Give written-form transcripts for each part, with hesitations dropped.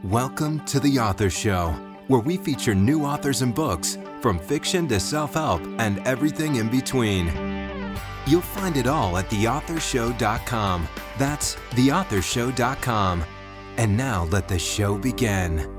Welcome to The Author Show, where we feature new authors and books, from fiction to self-help and everything in between. You'll find it all at theauthorshow.com. That's theauthorshow.com. And now let the show begin.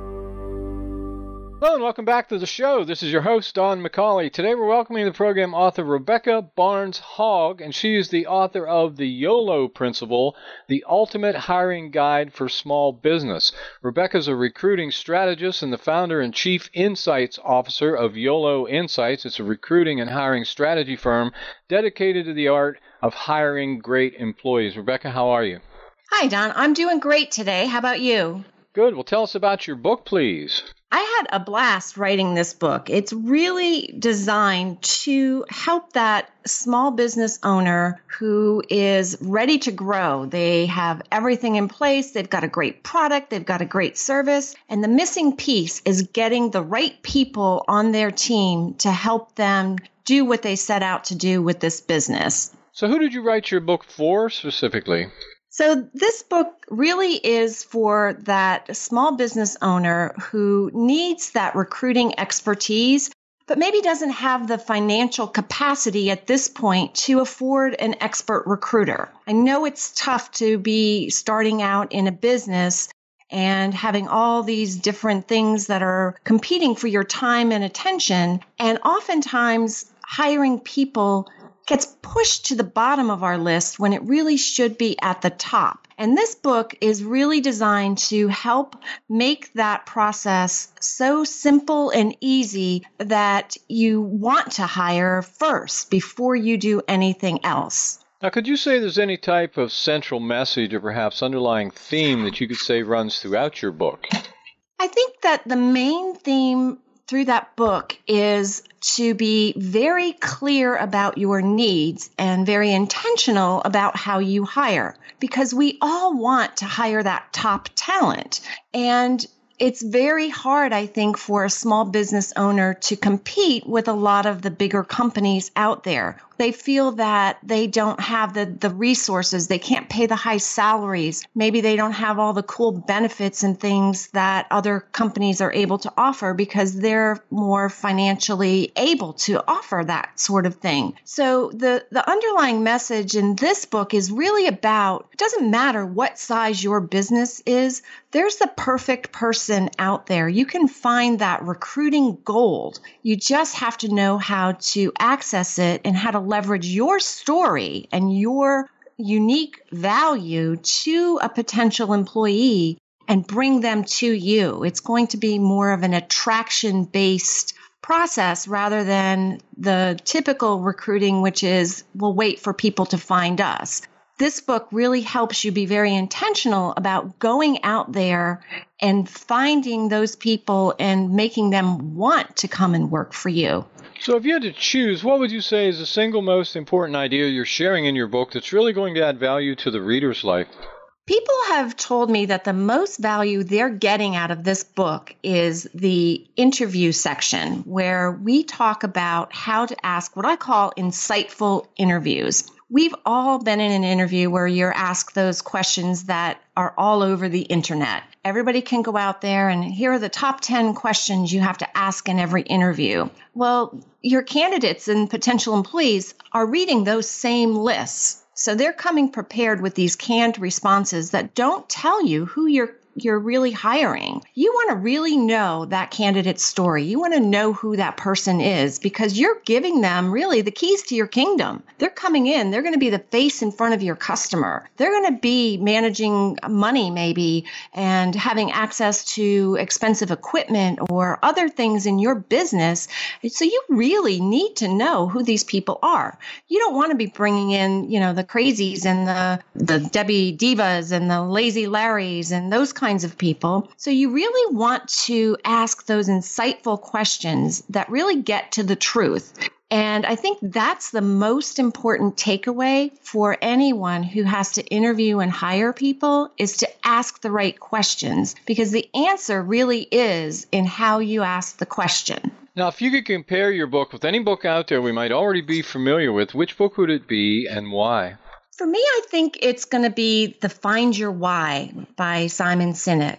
Hello and welcome back to the show. This is your host, Don McCauley. Today we're welcoming the program author Rebecca Barnes-Hogg, and she is the author of The YOLO Principle, the ultimate hiring guide for small business. Rebecca's a recruiting strategist and the founder and chief insights officer of YOLO Insights. It's a recruiting and hiring strategy firm dedicated to the art of hiring great employees. Rebecca, how are you? Hi, Don. I'm doing great today. How about you? Good. Well, tell us about your book, please. I had a blast writing this book. It's really designed to help that small business owner who is ready to grow. They have everything in place. They've got a great product. They've got a great service. And the missing piece is getting the right people on their team to help them do what they set out to do with this business. So who did you write your book for specifically? So this book really is for that small business owner who needs that recruiting expertise, but maybe doesn't have the financial capacity at this point to afford an expert recruiter. I know it's tough to be starting out in a business and having all these different things that are competing for your time and attention, and oftentimes hiring people gets pushed to the bottom of our list when it really should be at the top. And this book is really designed to help make that process so simple and easy that you want to hire first before you do anything else. Now, could you say there's any type of central message or perhaps underlying theme that you could say runs throughout your book? I think that the main theme through that book is to be very clear about your needs and very intentional about how you hire, because we all want to hire that top talent. And it's very hard, I think, for a small business owner to compete with a lot of the bigger companies out there. They feel that they don't have the resources. They can't pay the high salaries. Maybe they don't have all the cool benefits and things that other companies are able to offer because they're more financially able to offer that sort of thing. So the underlying message in this book is really about, it doesn't matter what size your business is, there's the perfect person out there. You can find that recruiting gold. You just have to know how to access it and how to leverage your story and your unique value to a potential employee and bring them to you. It's going to be more of an attraction-based process rather than the typical recruiting, which is we'll wait for people to find us. This book really helps you be very intentional about going out there and finding those people and making them want to come and work for you. So if you had to choose, what would you say is the single most important idea you're sharing in your book that's really going to add value to the reader's life? People have told me that the most value they're getting out of this book is the interview section, where we talk about how to ask what I call insightful interviews. We've all been in an interview where you're asked those questions that are all over the internet. Everybody can go out there and here are the top 10 questions you have to ask in every interview. Well, your candidates and potential employees are reading those same lists. So they're coming prepared with these canned responses that don't tell you who you're really hiring. You want to really know that candidate's story. You want to know who that person is because you're giving them really the keys to your kingdom. They're coming in. They're going to be the face in front of your customer. They're going to be managing money maybe and having access to expensive equipment or other things in your business. So you really need to know who these people are. You don't want to be bringing in, the crazies and the Debbie Divas and the lazy Larrys and those kinds of people. So you really want to ask those insightful questions that really get to the truth. And I think that's the most important takeaway for anyone who has to interview and hire people is to ask the right questions, because the answer really is in how you ask the question. Now, if you could compare your book with any book out there we might already be familiar with, which book would it be and why? For me, I think it's going to be The Find Your Why by Simon Sinek.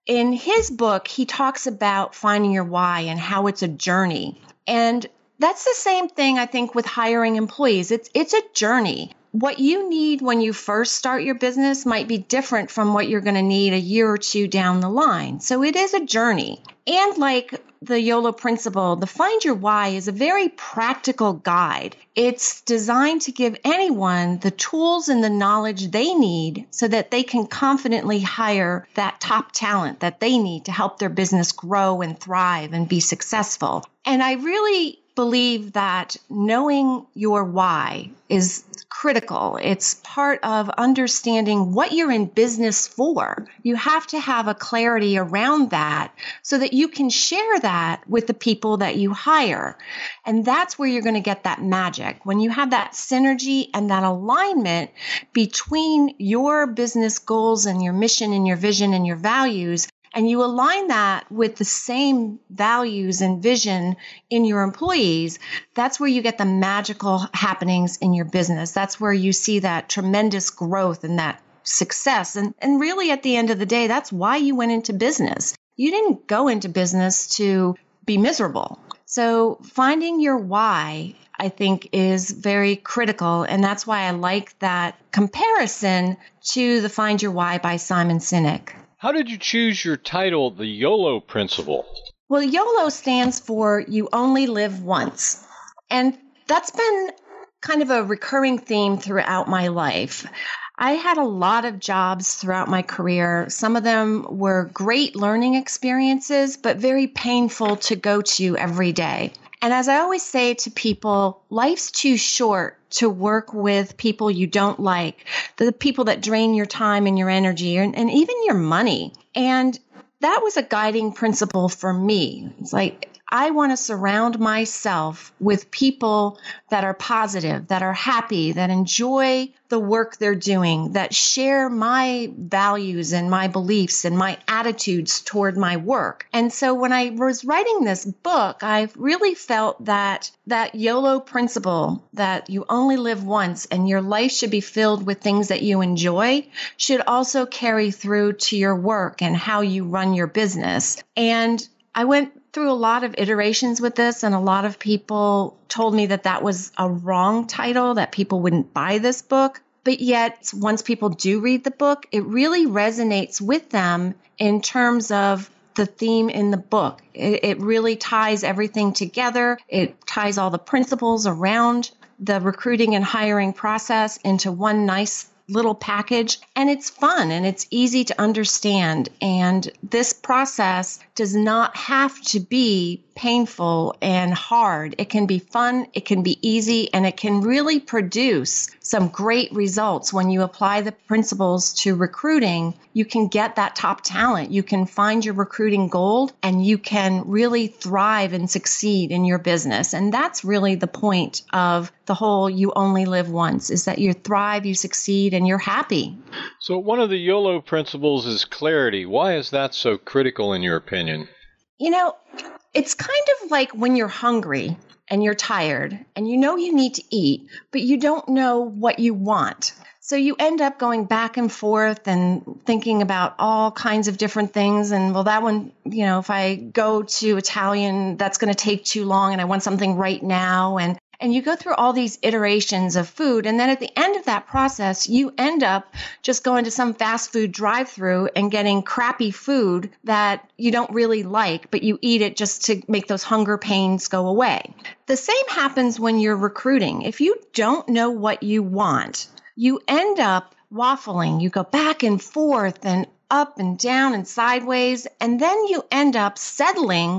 in his book, he talks about finding your why and how it's a journey. And that's the same thing, I think, with hiring employees. It's a journey. What you need when you first start your business might be different from what you're going to need a year or two down the line. So it is a journey. And like the YOLO principle, the Find Your Why is a very practical guide. It's designed to give anyone the tools and the knowledge they need so that they can confidently hire that top talent that they need to help their business grow and thrive and be successful. And I really believe that knowing your why is critical. It's part of understanding what you're in business for. You have to have a clarity around that so that you can share that with the people that you hire. And that's where you're going to get that magic. When you have that synergy and that alignment between your business goals and your mission and your vision and your values, and you align that with the same values and vision in your employees, that's where you get the magical happenings in your business. That's where you see that tremendous growth and that success. And really, at the end of the day, that's why you went into business. You didn't go into business to be miserable. So finding your why, I think, is very critical. And that's why I like that comparison to the Find Your Why by Simon Sinek. How did you choose your title, the YOLO Principle? Well, YOLO stands for You Only Live Once. And that's been kind of a recurring theme throughout my life. I had a lot of jobs throughout my career. Some of them were great learning experiences, but very painful to go to every day. And as I always say to people, life's too short to work with people you don't like, the people that drain your time and your energy and even your money. And that was a guiding principle for me. It's like, I want to surround myself with people that are positive, that are happy, that enjoy the work they're doing, that share my values and my beliefs and my attitudes toward my work. And so when I was writing this book, I really felt that YOLO principle, that you only live once and your life should be filled with things that you enjoy, should also carry through to your work and how you run your business. And I went through a lot of iterations with this, and a lot of people told me that that was a wrong title, that people wouldn't buy this book. But yet, once people do read the book, it really resonates with them in terms of the theme in the book. It really ties everything together. It ties all the principles around the recruiting and hiring process into one nice little package, and it's fun and it's easy to understand. And this process does not have to be painful and hard. It can be fun, it can be easy, and it can really produce some great results. When you apply the principles to recruiting, you can get that top talent. You can find your recruiting gold, and you can really thrive and succeed in your business. And that's really the point of the whole You Only Live Once, is that you thrive, you succeed, and you're happy. So one of the YOLO principles is clarity. Why is that so critical in your opinion? You know, it's kind of like when you're hungry and you're tired and you know you need to eat, but you don't know what you want. So you end up going back and forth and thinking about all kinds of different things. And well, that one, if I go to Italian, that's going to take too long and I want something right now. And you go through all these iterations of food. And then at the end of that process, you end up just going to some fast food drive-through and getting crappy food that you don't really like, but you eat it just to make those hunger pains go away. The same happens when you're recruiting. If you don't know what you want, you end up waffling. You go back and forth and up and down and sideways, and then you end up settling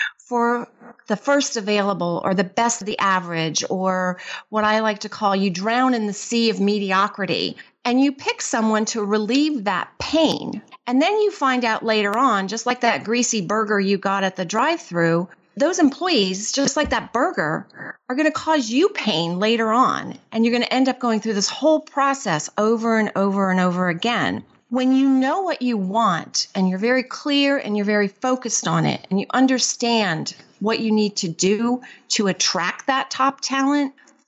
for the first available or the best of the average, or what I like to call, you drown in the sea of mediocrity, and you pick someone to relieve that pain. And then you find out later on, just like that greasy burger you got at the drive-thru, those employees, just like that burger, are going to cause you pain later on. And you're going to end up going through this whole process over and over and over again. When you know what you want and you're very clear and you're very focused on it and you understand what you need to do to attract that top talent,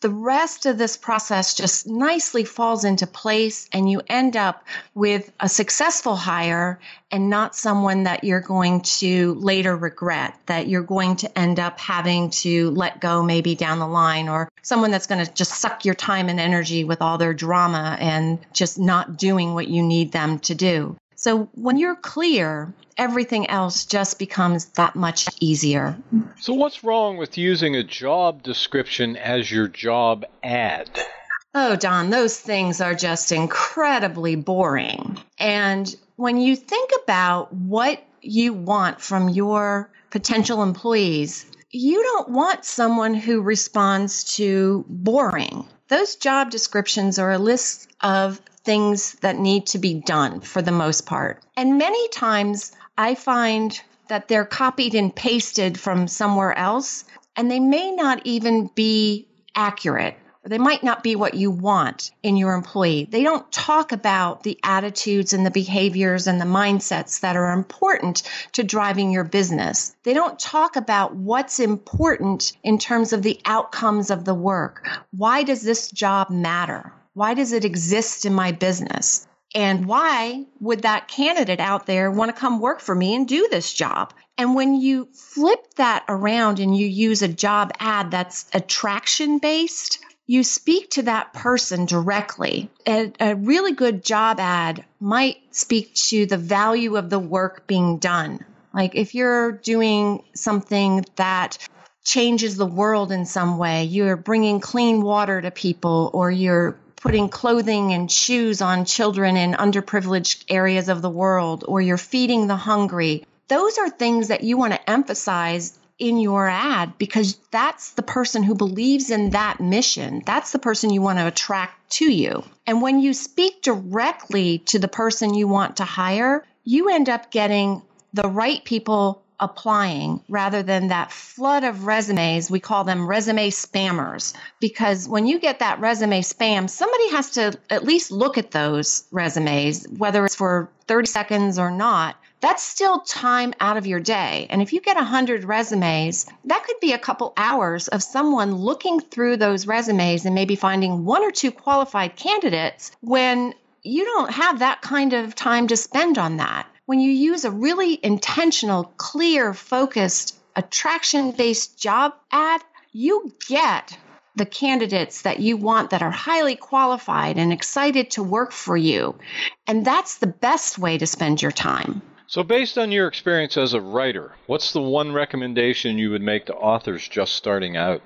the rest of this process just nicely falls into place and you end up with a successful hire and not someone that you're going to later regret, that you're going to end up having to let go maybe down the line, or someone that's going to just suck your time and energy with all their drama and just not doing what you need them to do. So when you're clear, everything else just becomes that much easier. So what's wrong with using a job description as your job ad? Oh, Don, those things are just incredibly boring. And when you think about what you want from your potential employees, you don't want someone who responds to boring. Those job descriptions are a list of things that need to be done for the most part. And many times I find that they're copied and pasted from somewhere else, and they may not even be accurate. They might not be what you want in your employee. They don't talk about the attitudes and the behaviors and the mindsets that are important to driving your business. They don't talk about what's important in terms of the outcomes of the work. Why does this job matter? Why does it exist in my business? And why would that candidate out there want to come work for me and do this job? And when you flip that around and you use a job ad that's attraction-based, you speak to that person directly. A really good job ad might speak to the value of the work being done. Like if you're doing something that changes the world in some way, you're bringing clean water to people, or you're putting clothing and shoes on children in underprivileged areas of the world, or you're feeding the hungry. Those are things that you want to emphasize in your ad because that's the person who believes in that mission. That's the person you want to attract to you. And when you speak directly to the person you want to hire, you end up getting the right people applying rather than that flood of resumes. We call them resume spammers, because when you get that resume spam, somebody has to at least look at those resumes, whether it's for 30 seconds or not. That's still time out of your day. And if you get 100 resumes, that could be a couple hours of someone looking through those resumes and maybe finding one or two qualified candidates when you don't have that kind of time to spend on that. When you use a really intentional, clear, focused, attraction-based job ad, you get the candidates that you want that are highly qualified and excited to work for you. And that's the best way to spend your time. So based on your experience as a writer, what's the one recommendation you would make to authors just starting out?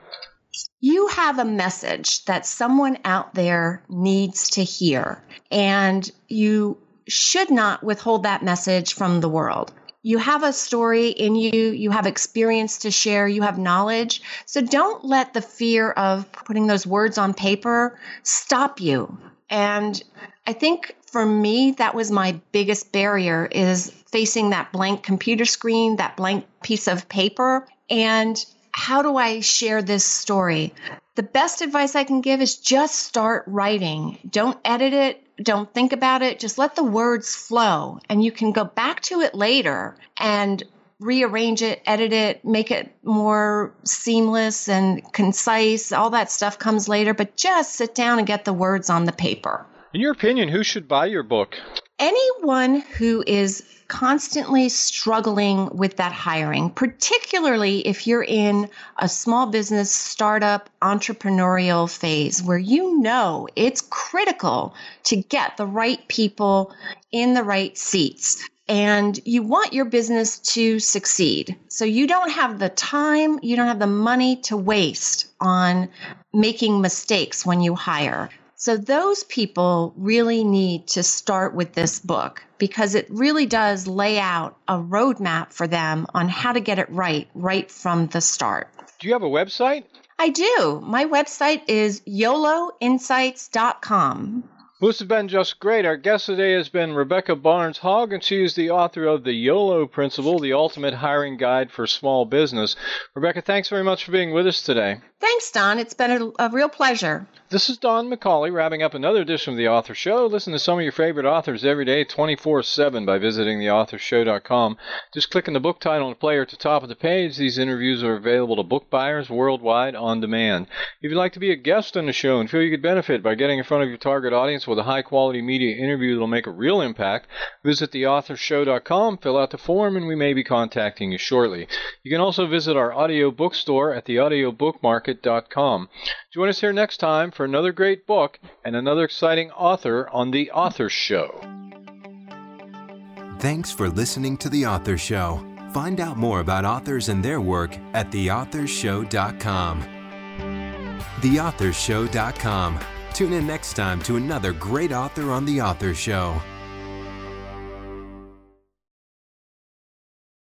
You have a message that someone out there needs to hear, and you should not withhold that message from the world. You have a story in you, you have experience to share, you have knowledge. So don't let the fear of putting those words on paper stop you. And I think for me, that was my biggest barrier, is facing that blank computer screen, that blank piece of paper. And how do I share this story? The best advice I can give is just start writing. Don't edit it. Don't think about it. Just let the words flow. And you can go back to it later and rearrange it, edit it, make it more seamless and concise. All that stuff comes later, but just sit down and get the words on the paper. In your opinion, who should buy your book? Anyone who is constantly struggling with that hiring, particularly if you're in a small business, startup, entrepreneurial phase where you know it's critical to get the right people in the right seats. And you want your business to succeed. So you don't have the time, you don't have the money to waste on making mistakes when you hire. So those people really need to start with this book because it really does lay out a roadmap for them on how to get it right from the start. Do you have a website? I do. My website is YOLOinsights.com. Well, this has been just great. Our guest today has been Rebecca Barnes-Hogg, and she is the author of The YOLO Principle, the Ultimate Hiring Guide for Small Business. Rebecca, thanks very much for being with us today. Thanks, Don. It's been a real pleasure. This is Don McCauley, wrapping up another edition of The Author Show. Listen to some of your favorite authors every day, 24/7, by visiting theauthorshow.com. Just click on the book title and player at the top of the page. These interviews are available to book buyers worldwide on demand. If you'd like to be a guest on the show and feel you could benefit by getting in front of your target audience with a high-quality media interview that will make a real impact, visit theauthorshow.com, fill out the form, and we may be contacting you shortly. You can also visit our audio bookstore at theaudiobookmarket.com. Join us here next time for another great book and another exciting author on The Author Show. Thanks for listening to The Author Show. Find out more about authors and their work at theauthorshow.com. Theauthorshow.com. Tune in next time to another great author on The Author Show.